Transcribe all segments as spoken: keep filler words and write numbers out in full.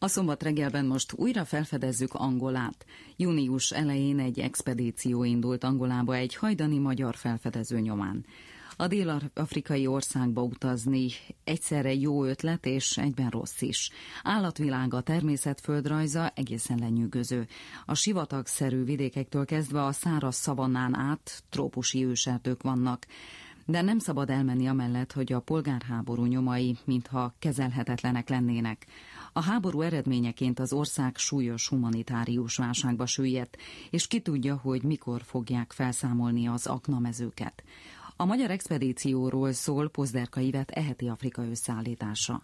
A szombat reggelben most újra felfedezzük Angolát. Június elején egy expedíció indult Angolába egy hajdani magyar felfedező nyomán. A dél-afrikai országba utazni egyszerre jó ötlet és egyben rossz is. Állatvilága, természetföldrajza egészen lenyűgöző. A sivatagszerű vidékektől kezdve a száraz szavannán át trópusi őserdők vannak. De nem szabad elmenni amellett, hogy a polgárháború nyomai mintha kezelhetetlenek lennének. A háború eredményeként az ország súlyos humanitárius válságba süllyedt, és ki tudja, hogy mikor fogják felszámolni az aknamezőket. A magyar expedícióról szól Pozderka Ivett eheti Afrika összeállítása.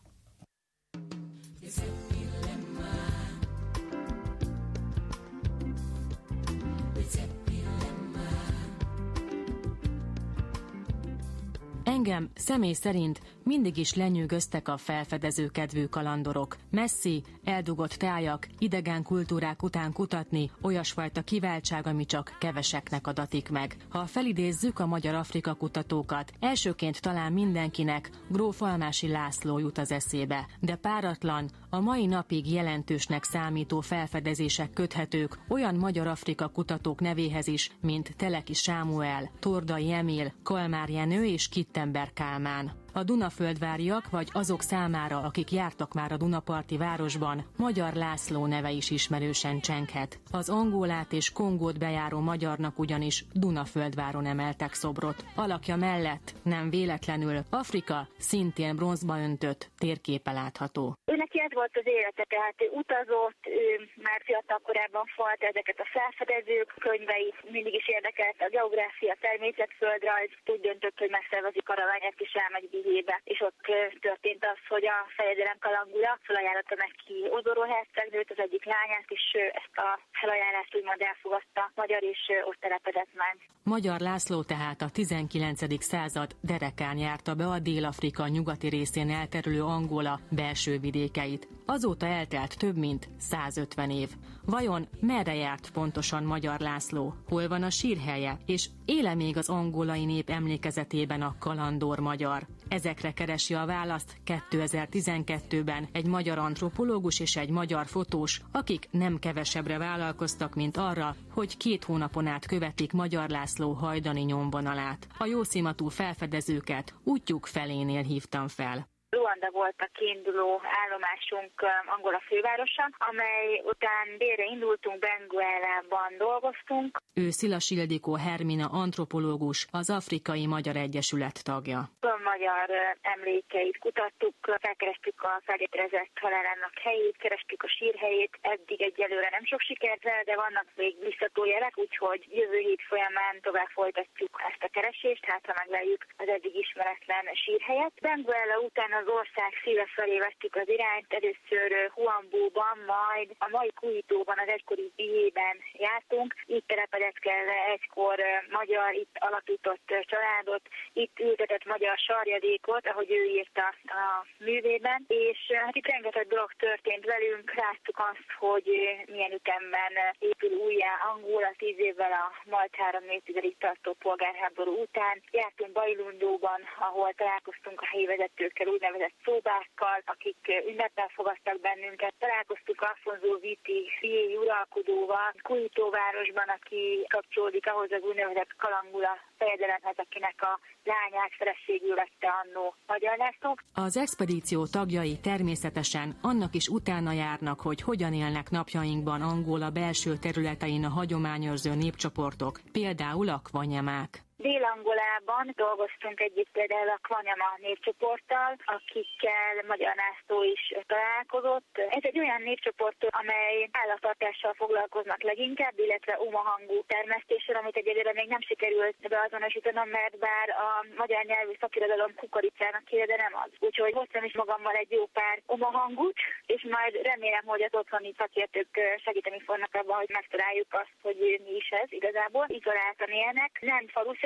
Engem személy szerint mindig is lenyűgöztek a felfedező kedvű kalandorok. Messzi, eldugott tájak, idegen kultúrák után kutatni olyasfajta kiváltság, ami csak keveseknek adatik meg. Ha felidézzük a magyar Afrika kutatókat, elsőként talán mindenkinek gróf Almási László jut az eszébe, de páratlan, a mai napig jelentősnek számító felfedezések köthetők olyan magyar Afrika kutatók nevéhez is, mint Teleki Sámuel, Tordai Emil, Kalmár Jenő és Kittenberg Kálmán. A dunaföldváriak vagy azok számára, akik jártak már a dunaparti városban, Magyar László neve is ismerősen csenghet. Az Angolát és Kongót bejáró magyarnak ugyanis Dunaföldváron emeltek szobrot. Alakja mellett nem véletlenül Afrika szintén bronzba öntött térképe látható. Ő neki ez volt az élete, tehát ő utazott, ő már fiatal korában falt ezeket a felfedezők könyveit, mindig is érdekelt a geográfia, természetföldrajz, úgy döntött, hogy megszervezik karaványát és elmegy Bihébe, és ott történt az, hogy a fejedelem kalangula felajánlotta neki Odoró hercegnőt, az egyik lányát, és ezt a felajánlást úgymond elfogadta magyar, és ott telepedett meg. Magyar László tehát a tizenkilencedik század derekán járta be a Dél-Afrika nyugati részén elterülő Angola belső vidékeit. Azóta eltelt több mint százötven év. Vajon merre járt pontosan Magyar László? Hol van a sírhelye? És éle még az angolai nép emlékezetében a kalandor magyar? Ezekre keresi a választ kétezer-tizenkettőben egy magyar antropológus és egy magyar fotós, akik nem kevesebbre vállalkoztak, mint arra, hogy két hónapon át követik Magyar László hajdani nyomvonalát. A jószimatú felfedezőket útjuk felénél hívtam fel. Luanda volt a kiinduló állomásunk Angola fővárosa, amely után délre indultunk, Benguelában dolgoztunk. Ő Szilas Ildikó Hermina antropológus, az Afrikai Magyar Egyesület tagja. A magyar emlékeit kutattuk, felkerestük a feltételezett halálának helyét, kerestük a sírhelyét, eddig egyelőre nem sok sikert, de vannak még biztató jelek, úgyhogy jövő hét folyamán tovább folytatjuk ezt a keresést, hát ha megleljük az eddig ismeretlen sírhelyet. Benguela után az ország szíve felé vettük az irányt, először Huambóban, majd a mai Kuitóban, az egykori Bihében jártunk. Itt telepedett kell egykor magyar, itt alapított családot, itt ültetett magyar sarjadékot, ahogy ő írta a művében, és hát itt rengeteg dolog történt velünk, láttuk azt, hogy milyen ütemben épül újjá Angola tíz évvel a majd három évtizedig tartó polgárháború után. Jártunk Bajlundóban, ahol találkoztunk a helyi vezetőkkel, úgynevezett szóbákkal, akik ünneppel fogadtak bennünket. Találkoztuk Alfonso Viti fié uralkodóval, Kuitó városban, aki kapcsolódik ahhoz az úgynevezett kalangula fejedelemhez, akinek a lányát feleségül vette annó Magyar László. Az expedíció tagjai természetesen annak is utána járnak, hogy hogyan élnek napjainkban Angola belső területein a hagyományőrző népcsoportok, például a kvanyamák. Dél-Angolában dolgoztunk együtt például a Kvanyama népcsoporttal, akikkel Magyar László is találkozott. Ez egy olyan népcsoport, amely állattartással foglalkoznak leginkább, illetve umahangú termesztéssel, amit egyelőre még nem sikerült beazonosítanom, mert bár a magyar nyelvű szakirodalom kukoricának kéne, de nem az. Úgyhogy hoztam is magammal egy jó pár umahangut, és majd remélem, hogy az otthoni szakértők segíteni fognak abban, hogy megtaláljuk azt, hogy mi is ez igazából. Izoláltan élnek, nem faluszerűek,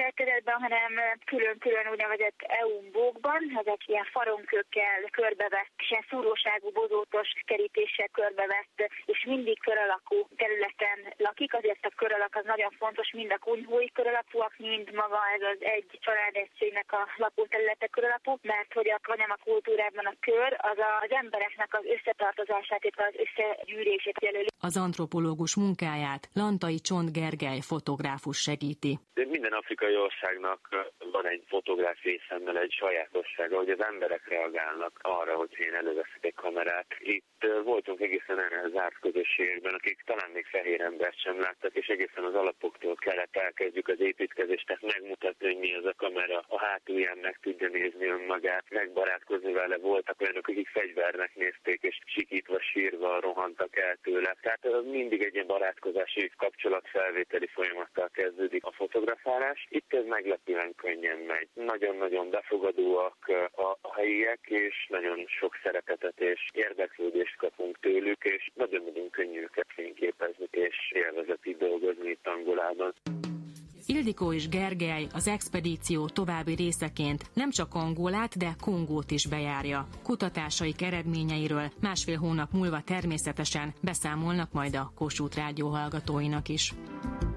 viselkedetben, hanem külön-külön úgynevezett eumbókban, ezek ilyen faronkőkkel körbevett, és ilyen szúróságú bozótos kerítéssel körbevett, és mindig kör alakú területen lakik, azért a kör alak az nagyon fontos, mind a kunyhói kör alakúak, mind maga ez az egy családegységnek a lakóterülete kör alakú, mert hogy a kanyama kultúrában a kör az az embereknek az összetartozását, és az összegyűrését jelöli. Az antropológus munkáját Lantai Csont Gergely fotográfus segíti. Minden afrikai országnak van egy fotográf részemmel egy sajátossága, hogy az emberek reagálnak arra, hogy én előveszek egy kamerát. Itt voltunk egészen erre zárt közösségekben, akik talán még fehér embert sem láttak, és egészen az alapoktól kellett elkezdjük az építkezést, tehát megmutatni, hogy mi az a kamera, a hátulján meg tudja nézni önmagát, megbarátkozni vele. Voltak olyanok, akik fegyvernek nézték, és sikítva, sírva rohantak el tőle. Tehát mindig egy ilyen barátkozási kapcsolatfelvételi folyamattal kezdődik a fotografálás. Itt ez meglepően könnyen megy. Nagyon-nagyon befogadóak a helyiek, és nagyon sok szeretetet és érdeklődést kapunk tőlük, és nagyon-nagyon könnyű őket fényképezni, és élvezeti dolgozni itt Angolában. Ildikó és Gergely az expedíció további részeként nem csak Angolát, de Kongót is bejárja. Kutatásaik eredményeiről másfél hónap múlva természetesen beszámolnak majd a Kossuth Rádió hallgatóinak is.